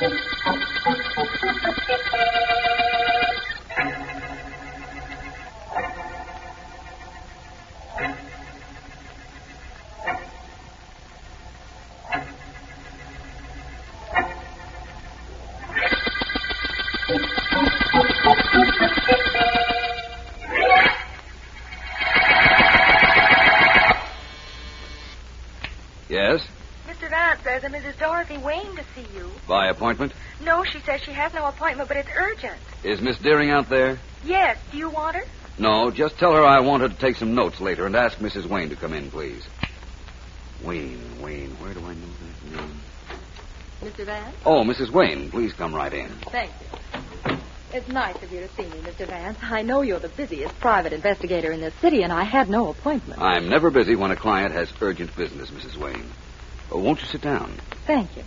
Yes? Mr. Vance, there's a Mrs. Dorothy Wayne to see you. By appointment? No, she says she has no appointment, but it's urgent. Is Miss Deering out there? Yes. Do you want her? No, just tell her I want her to take some notes later and ask Mrs. Wayne to come in, please. Wayne. Where do I know that name? Mr. Vance? Oh, Mrs. Wayne, please come right in. Thank you. It's nice of you to see me, Mr. Vance. I know you're the busiest private investigator in this city, and I had no appointment. I'm never busy when a client has urgent business, Mrs. Wayne. Oh, won't you sit down? Thank you.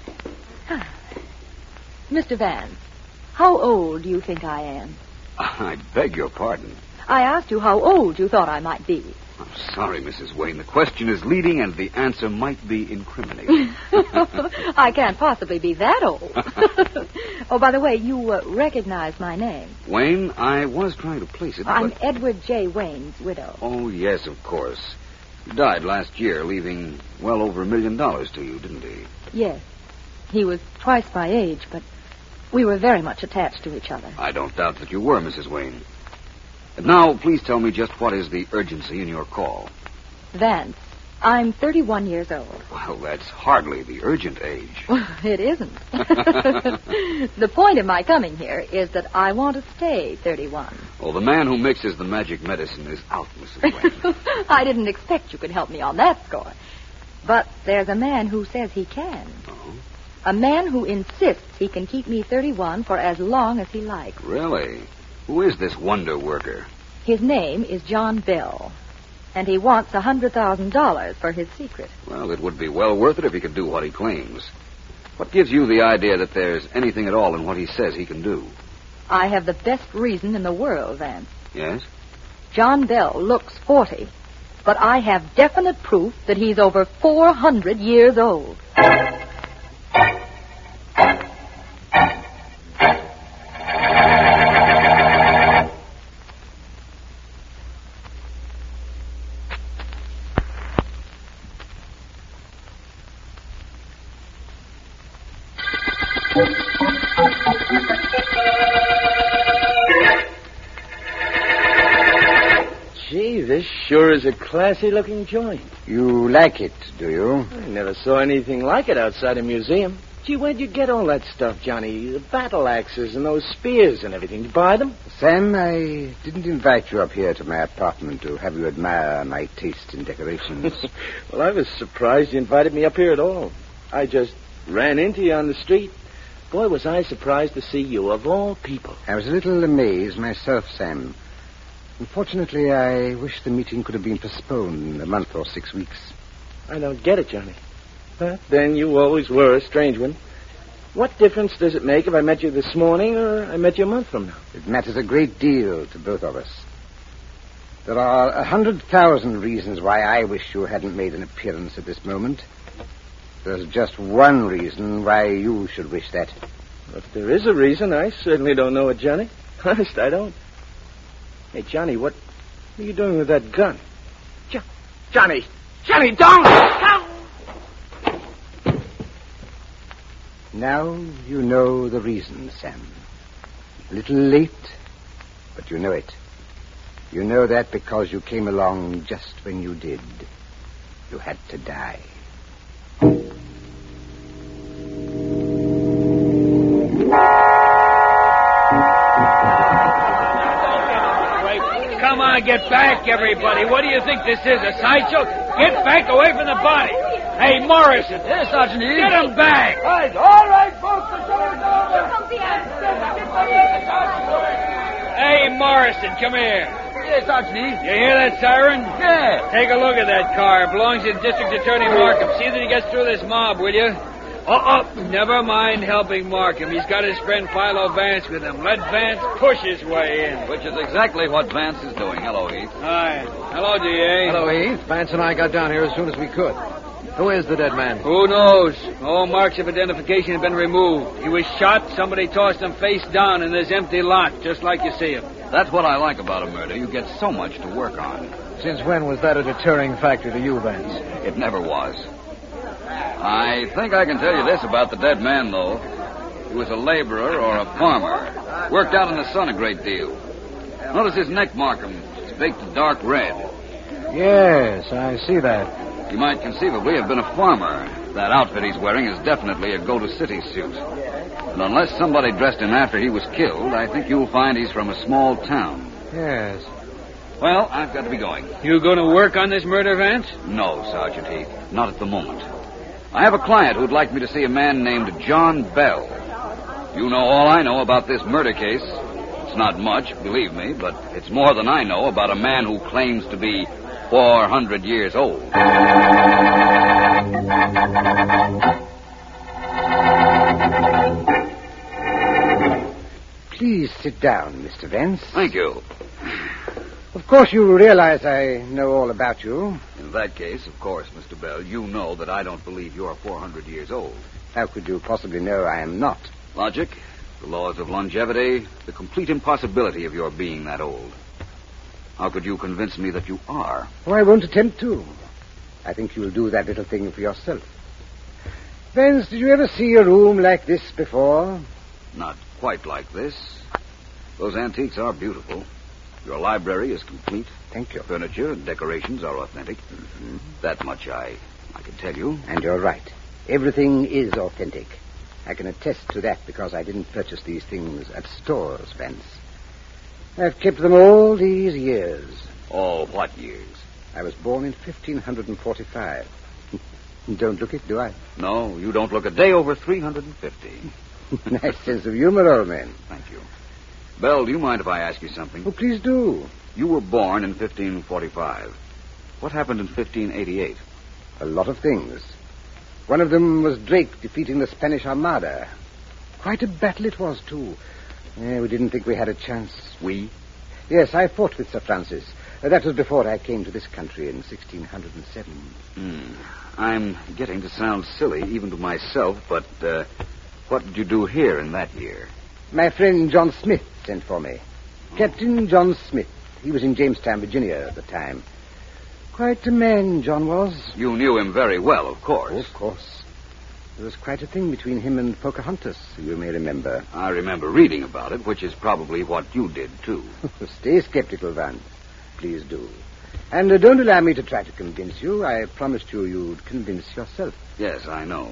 Mr. Vance, how old do you think I am? I beg your pardon. I asked you how old you thought I might be. I'm sorry, Mrs. Wayne. The question is leading, and the answer might be incriminating. I can't possibly be that old. Oh, by the way, you recognize my name. Wayne, I was trying to place it, I'm but... Edward J. Wayne's widow. Oh, yes, of course. He died last year, leaving well over $1 million to you, didn't he? Yes. He was twice my age, but we were very much attached to each other. I don't doubt that you were, Mrs. Wayne. And now, please tell me just what is the urgency in your call. Vance, I'm 31 years old. Well, that's hardly the urgent age. It isn't. The point of my coming here is that I want to stay 31. Well, the man who mixes the magic medicine is out, Mrs. Wayne. I didn't expect you could help me on that score. But there's a man who says he can. Oh? A man who insists he can keep me 31 for as long as he likes. Really? Who is this wonder worker? His name is John Bell, and he wants $100,000 for his secret. Well, it would be well worth it if he could do what he claims. What gives you the idea that there's anything at all in what he says he can do? I have the best reason in the world, Vance. Yes? John Bell looks 40, but I have definite proof that he's over 400 years old. Gee, this sure is a classy-looking joint. You like it, do you? I never saw anything like it outside a museum. Gee, where'd you get all that stuff, Johnny? The battle axes and those spears and everything. Did you buy them? Sam, I didn't invite you up here to my apartment to have you admire my taste in decorations. Well, I was surprised you invited me up here at all. I just ran into you on the street. Boy, was I surprised to see you, of all people. I was a little amazed myself, Sam. Unfortunately, I wish the meeting could have been postponed a month or 6 weeks. I don't get it, Johnny. But then you always were a strange one. What difference does it make if I met you this morning or I met you a month from now? It matters a great deal to both of us. There are 100,000 reasons why I wish you hadn't made an appearance at this moment. There's just one reason why you should wish that. If there is a reason, I certainly don't know it, Johnny. Honest, I don't. Hey, Johnny, what are you doing with that gun? Johnny! Johnny, don't! Now you know the reason, Sam. A little late, but you know it. You know that because you came along just when you did. You had to die. Come on, get back, everybody. What do you think this is, a sideshow? Get back away from the body. Hey, Morrison. Yes, Sergeant. Get him back. All right, folks. The show's over. Hey, Morrison, come here. Yes, Sergeant. You hear that siren? Yeah. Take a look at that car. It belongs to District Attorney Markham. See that he gets through this mob, will you? Never mind helping Markham. He's got his friend Philo Vance with him. Let Vance push his way in. Which is exactly what Vance is doing. Hello, Heath. Hi. Hello, D.A. Hello, Heath. Vance and I got down here as soon as we could. Who is the dead man? Who knows? All marks of identification have been removed. He was shot, somebody tossed him face down in this empty lot, just like you see him. That's what I like about a murder. You get so much to work on. Since when was that a deterring factor to you, Vance? It never was. I think I can tell you this about the dead man, though. He was a laborer or a farmer. Worked out in the sun a great deal. Notice his neck, Markham. It's baked a dark red. Yes, I see that. He might conceivably have been a farmer. That outfit he's wearing is definitely a go-to-city suit. And unless somebody dressed him after he was killed, I think you'll find he's from a small town. Yes. Well, I've got to be going. You going to work on this murder, Vance? No, Sergeant Heath. Not at the moment. I have a client who'd like me to see a man named John Bell. You know all I know about this murder case. It's not much, believe me, but it's more than I know about a man who claims to be 400 years old. Please sit down, Mr. Vance. Thank you. Of course, you realize I know all about you. In that case, of course, Mr. Bell, you know that I don't believe you're 400 years old. How could you possibly know I am not? Logic, the laws of longevity, the complete impossibility of your being that old. How could you convince me that you are? Oh, I won't attempt to. I think you'll do that little thing for yourself. Vance, did you ever see a room like this before? Not quite like this. Those antiques are beautiful. Your library is complete. Thank you. Furniture and decorations are authentic. Mm-hmm. That much I can tell you. And you're right. Everything is authentic. I can attest to that because I didn't purchase these things at stores, Vance. I've kept them all these years. All what years? I was born in 1545. Don't look it, do I? No, you don't look a day over 350. Nice sense of humor, old man. Thank you. Bell, do you mind if I ask you something? Oh, please do. You were born in 1545. What happened in 1588? A lot of things. One of them was Drake defeating the Spanish Armada. Quite a battle it was, too. We didn't think we had a chance. We? Yes, I fought with Sir Francis. That was before I came to this country in 1607. I'm getting to sound silly, even to myself, but what did you do here in that year? My friend John Smith sent for me. Captain John Smith. He was in Jamestown, Virginia at the time. Quite a man, John was. You knew him very well, of course. Oh, of course. There was quite a thing between him and Pocahontas, you may remember. I remember reading about it, which is probably what you did, too. Stay skeptical, Vance. Please do. And don't allow me to try to convince you. I promised you'd convince yourself. Yes, I know.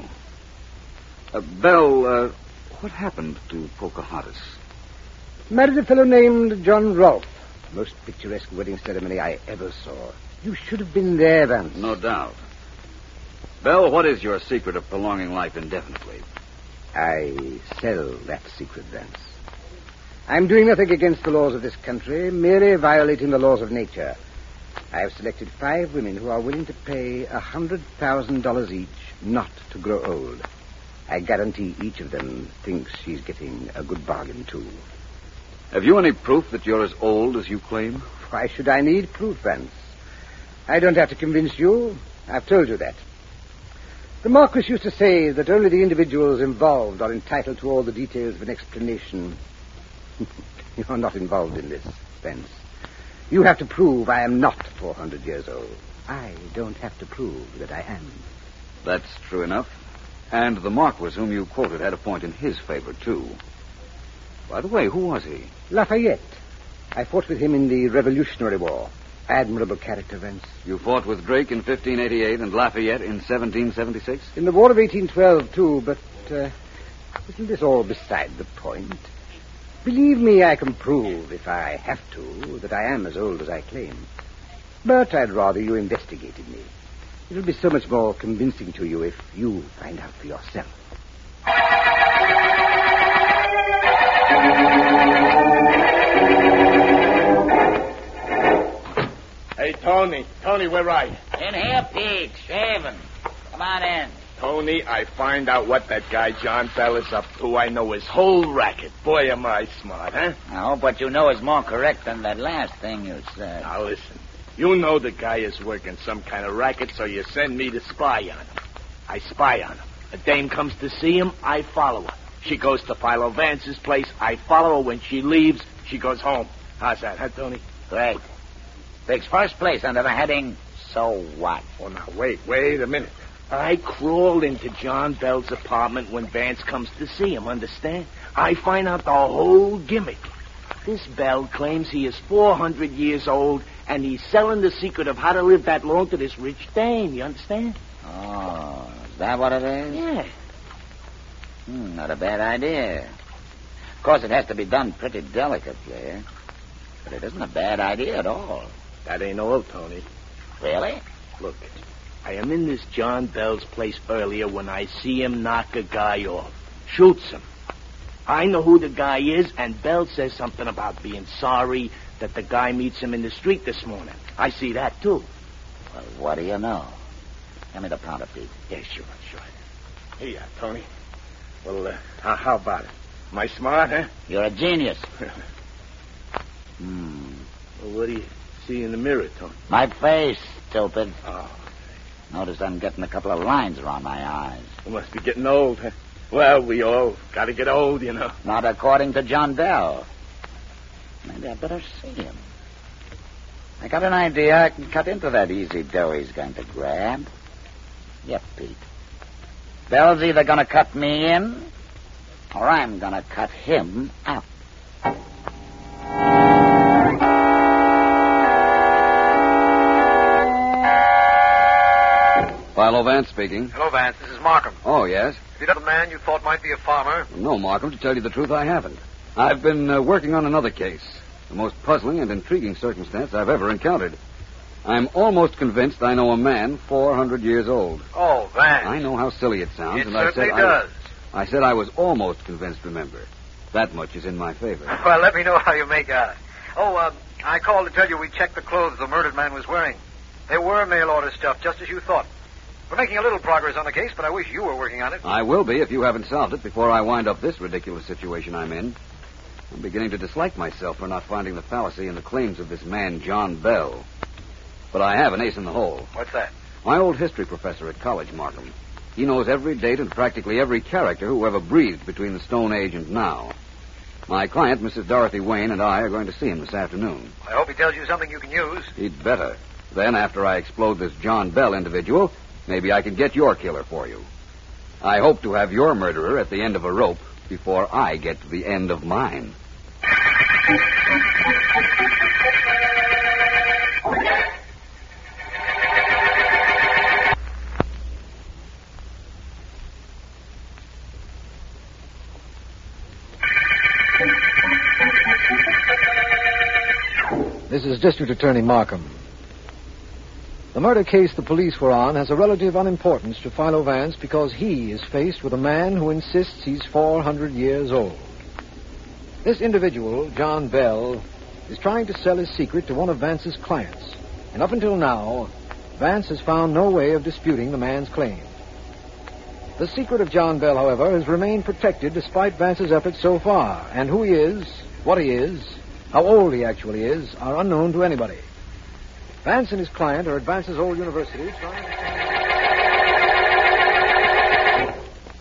Bell, what happened to Pocahontas? Married a fellow named John Rolfe. Most picturesque wedding ceremony I ever saw. You should have been there, Vance. No doubt. Bell, what is your secret of prolonging life indefinitely? I sell that secret, Vance. I'm doing nothing against the laws of this country, merely violating the laws of nature. I have selected 5 women who are willing to pay $100,000 each not to grow old. I guarantee each of them thinks she's getting a good bargain, too. Have you any proof that you're as old as you claim? Why should I need proof, Vance? I don't have to convince you. I've told you that. The Marquis used to say that only the individuals involved are entitled to all the details of an explanation. You're not involved in this, Vance. You have to prove I am not 400 years old. I don't have to prove that I am. That's true enough. And the Marquis whom you quoted had a point in his favor, too. By the way, who was he? Lafayette. I fought with him in the Revolutionary War. Admirable character, Vance. You fought with Drake in 1588 and Lafayette in 1776? In the War of 1812, too, but isn't this all beside the point? Believe me, I can prove, if I have to, that I am as old as I claim. But I'd rather you investigated me. It'll be so much more convincing to you if you find out for yourself. Hey, Tony. Tony, where are you? In here, Pete. Shaving. Come on in. Tony, I find out what that guy John Bell is up to. I know his whole racket. Boy, am I smart, huh? No, but you know it's more correct than that last thing you said. Now, listen. You know the guy is working some kind of racket, so you send me to spy on him. I spy on him. A dame comes to see him, I follow her. She goes to Philo Vance's place. I follow her. When she leaves, she goes home. How's that, huh, Tony? Great. Takes first place under the heading, So What? Oh, now, wait a minute. I crawled into John Bell's apartment when Vance comes to see him, understand? I find out the whole gimmick. This Bell claims he is 400 years old, and he's selling the secret of how to live that long to this rich dame, you understand? Oh, is that what it is? Yeah. Not a bad idea. Of course, it has to be done pretty delicately, but it isn't a bad idea at all. That ain't all, Tony. Really? Look, I am in this John Bell's place earlier when I see him knock a guy off. Shoots him. I know who the guy is, and Bell says something about being sorry that the guy meets him in the street this morning. I see that, too. Well, what do you know? Give me the powder, Pete. Yeah, sure. Here you are, Tony. Well, how about it? Am I smart, huh? You're a genius. Well, what do you see in the mirror, Tony? My face, stupid. Oh. Notice I'm getting a couple of lines around my eyes. You must be getting old, huh? Well, we all got to get old, you know. Not according to John Bell. Maybe I better see him. I got an idea I can cut into that easy dough he's going to grab. Yep, Pete. Bell's either going to cut me in, or I'm going to cut him out. Philo Vance speaking. Hello, Vance. This is Markham. Oh, yes? Have you done the man you thought might be a farmer? No, Markham, to tell you the truth, I haven't. I've been working on another case. The most puzzling and intriguing circumstance I've ever encountered. I'm almost convinced I know a man 400 years old. Oh, Vance. I know how silly it sounds. It and certainly does. I said I was almost convinced, remember. That much is in my favor. Well, let me know how you make out. Oh, I called to tell you we checked the clothes the murdered man was wearing. They were mail-order stuff, just as you thought. We're making a little progress on the case, but I wish you were working on it. I will be if you haven't solved it before I wind up this ridiculous situation I'm in. I'm beginning to dislike myself for not finding the fallacy in the claims of this man, John Bell. But I have an ace in the hole. What's that? My old history professor at college, Markham. He knows every date and practically every character who ever breathed between the Stone Age and now. My client, Mrs. Dorothy Wayne, and I are going to see him this afternoon. I hope he tells you something you can use. He'd better. Then, after I explode this John Bell individual, maybe I can get your killer for you. I hope to have your murderer at the end of a rope before I get to the end of mine. This is District Attorney Markham. The murder case the police were on has a relative unimportance to Philo Vance because he is faced with a man who insists he's 400 years old. This individual, John Bell, is trying to sell his secret to one of Vance's clients. And up until now, Vance has found no way of disputing the man's claim. The secret of John Bell, however, has remained protected despite Vance's efforts so far. And who he is, what he is, how old he actually is, are unknown to anybody. Vance and his client are at Vance's old university trying to...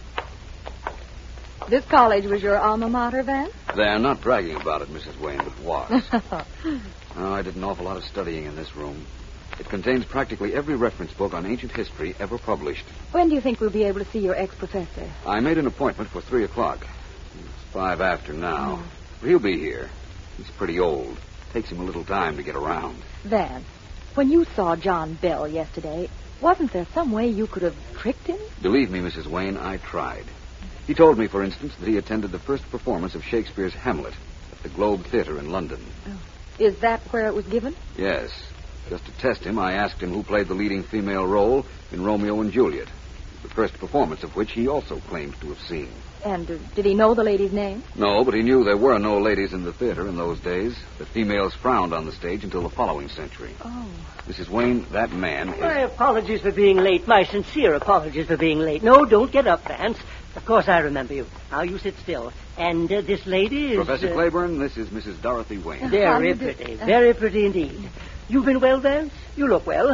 This college was your alma mater, Vance? They're not bragging about it, Mrs. Wayne, but was. Oh, I did an awful lot of studying in this room. It contains practically every reference book on ancient history ever published. When do you think we'll be able to see your ex-professor? I made an appointment for 3 o'clock. It's 5 after now. He'll be here. He's pretty old. Takes him a little time to get around. Vance, when you saw John Bell yesterday, wasn't there some way you could have tricked him? Believe me, Mrs. Wayne, I tried. He told me, for instance, that he attended the first performance of Shakespeare's Hamlet at the Globe Theatre in London. Oh. Is that where it was given? Yes. Just to test him, I asked him who played the leading female role in Romeo and Juliet, the first performance of which he also claimed to have seen. And did he know the lady's name? No, but he knew there were no ladies in the theater in those days, that females frowned on the stage until the following century. Oh. Mrs. Wayne, that man is... My apologies for being late. My sincere apologies for being late. No, don't get up, Vance. Of course I remember you. Now you sit still. And this lady is... Professor Claiborne, this is Mrs. Dorothy Wayne. Very pretty. Very pretty indeed. You've been well, Vance? You look well.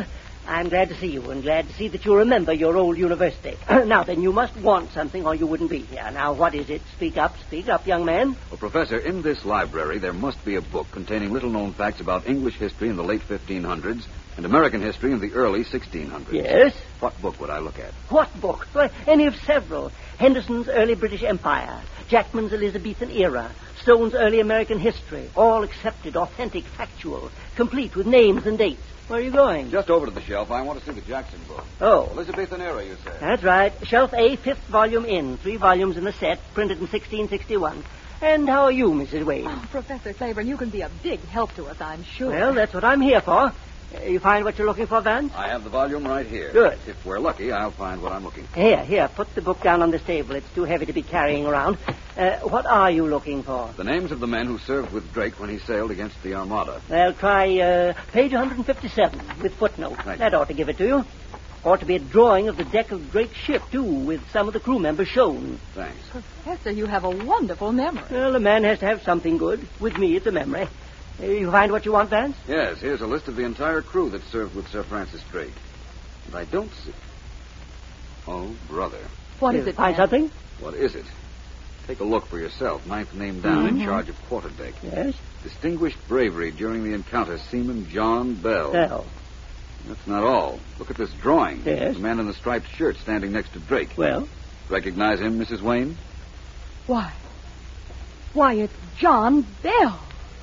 I'm glad to see you, and glad to see that you remember your old university. Now, then, you must want something, or you wouldn't be here. Now, what is it? Speak up, young man. Well, Professor, in this library, there must be a book containing little-known facts about English history in the late 1500s and American history in the early 1600s. Yes? What book would I look at? What book? Well, any of several. Henderson's Early British Empire, Jackman's Elizabethan Era, Stone's Early American History, all accepted, authentic, factual, complete with names and dates. Where are you going? Just over to the shelf. I want to see the Jackson book. Oh. Elizabethan Era, you said. That's right. Shelf A, 5th volume in. 3 volumes in the set, printed in 1661. And how are you, Mrs. Wade? Oh, Professor Claiborne, you can be a big help to us, I'm sure. Well, that's what I'm here for. You find what you're looking for, Vance? I have the volume right here. Good. If we're lucky, I'll find what I'm looking for. Here, put the book down on this table. It's too heavy to be carrying around. What are you looking for? The names of the men who served with Drake when he sailed against the Armada. Well, try page 157 with footnote. That ought to give it to you. Ought to be a drawing of the deck of Drake's ship, too, with some of the crew members shown. Thanks. Professor, you have a wonderful memory. Well, a man has to have something good. With me, it's a memory. You find what you want, Vance? Yes, here's a list of the entire crew that served with Sir Francis Drake. And I don't see... Oh, brother. What is it, Find Vance? something? What is it? Take a look for yourself. Ninth name down in charge of quarterdeck. Yes? Distinguished bravery during the encounter, Seaman John Bell. Bell. That's not all. Look at this drawing. Yes? The man in the striped shirt standing next to Drake. Well? Recognize him, Mrs. Wayne? Why, it's John Bell.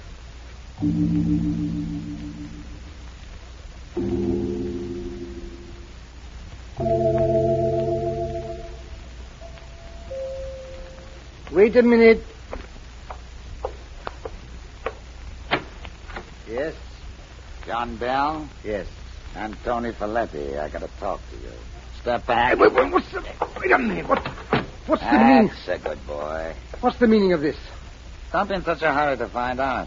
Wait a minute. Yes? John Bell? Yes. I'm Tony Folletti. I got to talk to you. Step back. Wait a minute. What's the meaning? That's a good boy. What's the meaning of this? Don't be in such a hurry to find out.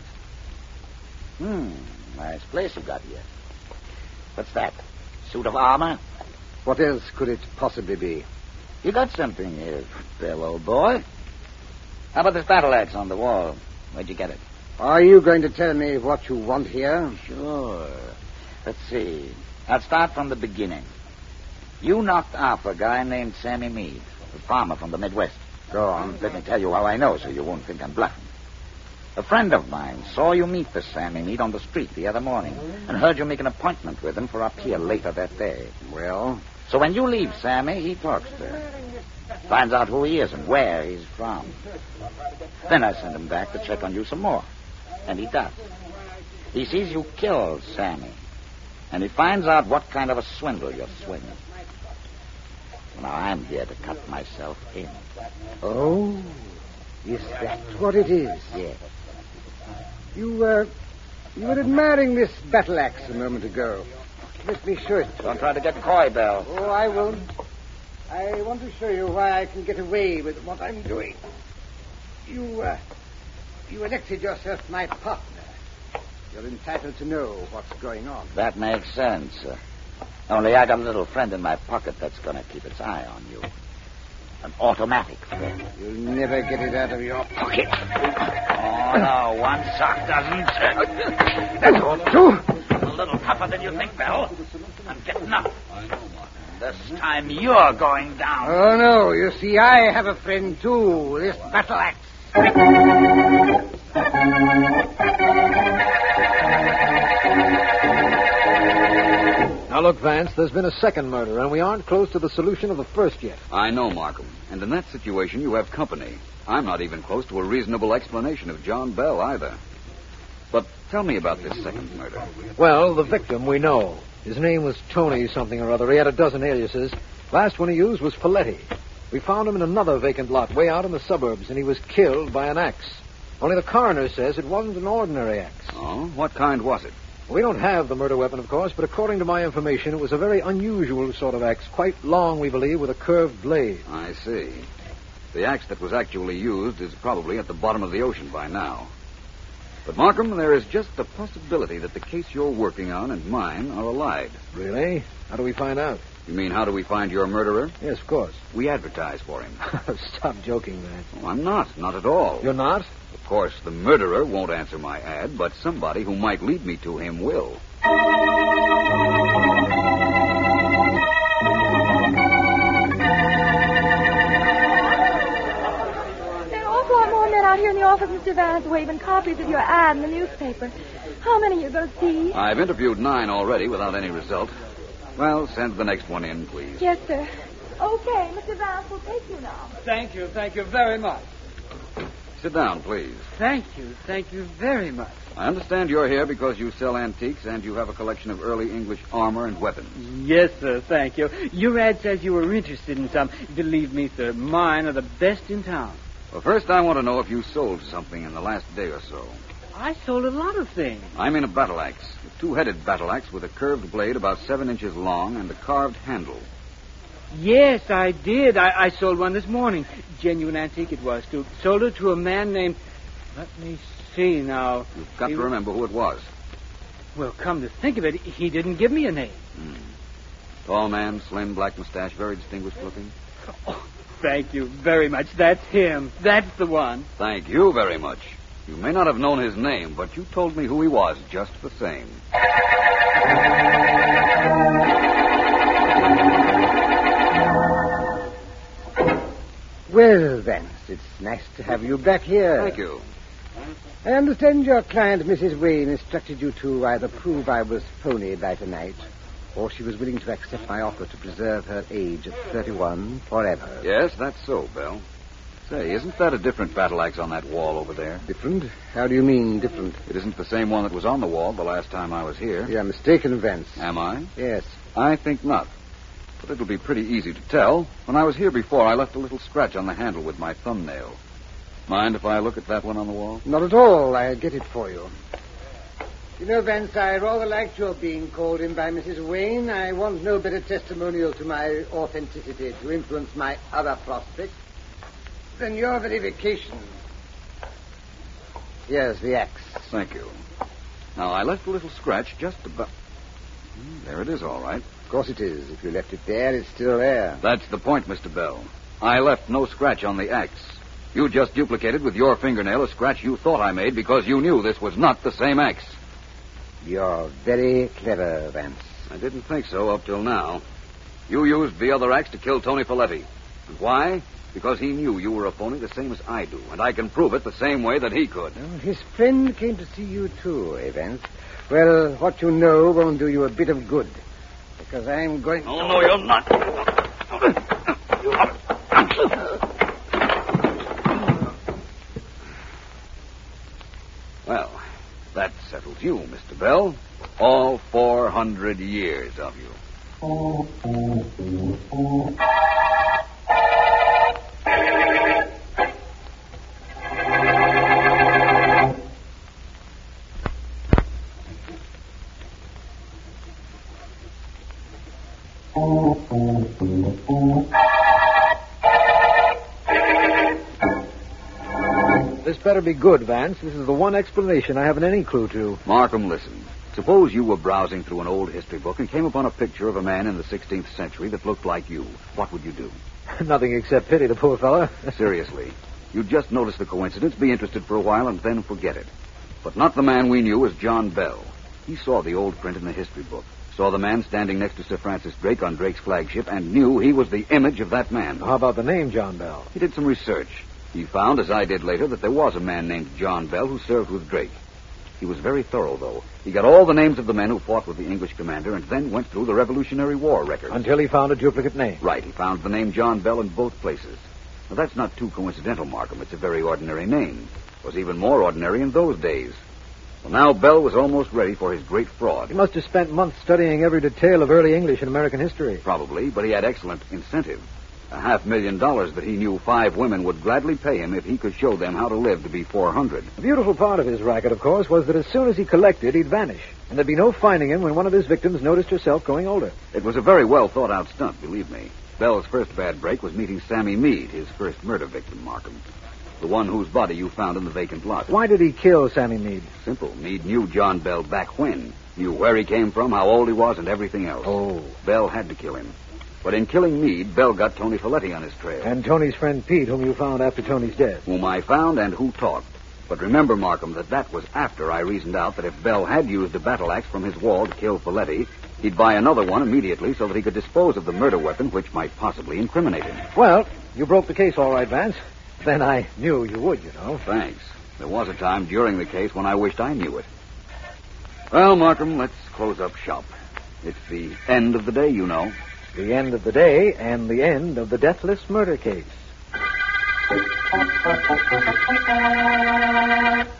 Nice place you got here. What's that? Suit of armor? What else could it possibly be? You got something here, Bill, old boy. How about this battle axe on the wall? Where'd you get it? Are you going to tell me what you want here? Sure. Let's see. I'll start from the beginning. You knocked off a guy named Sammy Meade, a farmer from the Midwest. Go on. Let me tell you how I know so you won't think I'm bluffing. A friend of mine saw you meet this Sammy Meade on the street the other morning and heard you make an appointment with him for up here later that day. Well? So when you leave Sammy, he talks to him. Finds out who he is and where he's from. Then I send him back to check on you some more. And he does. He sees you kill Sammy. And he finds out what kind of a swindle you're swinging. Now I'm here to cut myself in. Oh, is that what it is? Yes. You were admiring this battle axe a moment ago. Let me show it to you. Don't try to get coy, Bell. Oh, I won't. I want to show you why I can get away with what I'm doing. You elected yourself my partner. You're entitled to know what's going on. That makes sense. Only I got a little friend in my pocket that's going to keep its eye on you. An automatic friend. You'll never get it out of your pocket. Oh, no, one sock doesn't. That ought to. A little tougher than you think, Bell. I'm getting up. This time you're going down. Oh, no. You see, I have a friend, too. This battle axe. Now, look, Vance, there's been a second murder, and we aren't close to the solution of the first yet. I know, Markham. And in that situation, you have company. I'm not even close to a reasonable explanation of John Bell, either. But tell me about this second murder. Well, the victim we know. His name was Tony something or other. He had a dozen aliases. Last one he used was Folletti. We found him in another vacant lot way out in the suburbs, and he was killed by an axe. Only the coroner says it wasn't an ordinary axe. Oh? What kind was it? We don't have the murder weapon, of course, but according to my information, it was a very unusual sort of axe, quite long, we believe, with a curved blade. I see. The axe that was actually used is probably at the bottom of the ocean by now. But, Markham, there is just the possibility that the case you're working on and mine are allied. Really? How do we find out? You mean, how do we find your murderer? Yes, of course. We advertise for him. Stop joking, man. Oh, I'm not. Not at all. You're not? Of course, the murderer won't answer my ad, but somebody who might lead me to him will. out here in the office, Mr. Vance, waving copies of your ad in the newspaper. How many are you going to see? I've interviewed 9 already without any result. Well, send the next one in, please. Yes, sir. Okay, Mr. Vance will take you now. Thank you very much. Sit down, please. Thank you very much. I understand you're here because you sell antiques and you have a collection of early English armor and weapons. Yes, sir, thank you. Your ad says you were interested in some. Believe me, sir, mine are the best in town. Well, first I want to know if you sold something in the last day or so. I sold a lot of things. I mean a battle axe. A 2-headed battle axe with a curved blade about 7 inches long and a carved handle. Yes, I did. I sold one this morning. Genuine antique it was, too. Sold it to a man named... Let me see now. You've got to remember who it was. Well, come to think of it, he didn't give me a name. Tall man, slim, black mustache, very distinguished looking. Oh, thank you very much. That's him. That's the one. Thank you very much. You may not have known his name, but you told me who he was just the same. Well, Vance, it's nice to have you back here. Thank you. I understand your client, Mrs. Wayne, instructed you to either prove I was phony by tonight, or she was willing to accept my offer to preserve her age at 31 forever. Yes, that's so, Bell. Say, isn't that a different battle axe on that wall over there? Different? How do you mean, different? It isn't the same one that was on the wall the last time I was here. You're mistaken, Vance. Am I? Yes. I think not. But it'll be pretty easy to tell. When I was here before, I left a little scratch on the handle with my thumbnail. Mind if I look at that one on the wall? Not at all. I'll get it for you. You know, Vance, I rather liked your being called in by Mrs. Wayne. I want no better testimonial to my authenticity to influence my other prospects than your verification. Here's the axe. Thank you. Now, I left a little scratch just about... There it is, all right. Of course it is. If you left it there, it's still there. That's the point, Mr. Bell. I left no scratch on the axe. You just duplicated with your fingernail a scratch you thought I made because you knew this was not the same axe. You're very clever, Vance. I didn't think so up till now. You used the other axe to kill Tony Folletti. And why? Because he knew you were a phony the same as I do, and I can prove it the same way that he could. Well, his friend came to see you, too, Vance. Well, what you know won't do you a bit of good, because I'm going... Oh, no, you're not. Well, that settles you, Mr. Bell. All 400 years of you. This better be good, Vance. This is the one explanation I haven't any clue to. Markham, listen. Suppose you were browsing through an old history book and came upon a picture of a man in the 16th century that looked like you. What would you do? Nothing except pity the poor fella. Seriously. You'd just notice the coincidence, be interested for a while, and then forget it. But not the man we knew as John Bell. He saw the old print in the history book, saw the man standing next to Sir Francis Drake on Drake's flagship, and knew he was the image of that man. How about the name John Bell? He did some research. He found, as I did later, that there was a man named John Bell who served with Drake. He was very thorough, though. He got all the names of the men who fought with the English commander and then went through the Revolutionary War records. Until he found a duplicate name. Right. He found the name John Bell in both places. Now, that's not too coincidental, Markham. It's a very ordinary name. It was even more ordinary in those days. Well, now Bell was almost ready for his great fraud. He must have spent months studying every detail of early English and American history. Probably, but he had excellent incentive. $500,000 that he knew 5 women would gladly pay him if he could show them how to live to be 400. The beautiful part of his racket, of course, was that as soon as he collected, he'd vanish. And there'd be no finding him when one of his victims noticed herself growing older. It was a very well-thought-out stunt, believe me. Bell's first bad break was meeting Sammy Meade, his first murder victim, Markham. The one whose body you found in the vacant lot. Why did he kill Sammy Meade? Simple. Meade knew John Bell back when. Knew where he came from, how old he was, and everything else. Oh. Bell had to kill him. But in killing Meade, Bell got Tony Folletti on his trail. And Tony's friend Pete, whom you found after Tony's death. Whom I found and who talked. But remember, Markham, that was after I reasoned out that if Bell had used a battle axe from his wall to kill Folletti, he'd buy another one immediately so that he could dispose of the murder weapon which might possibly incriminate him. Well, you broke the case all right, Vance. then, I knew you would, you know. Thanks. There was a time during the case when I wished I knew it. Well, Markham, let's close up shop. It's the end of the day, you know. The end of the day and the end of the deathless murder case.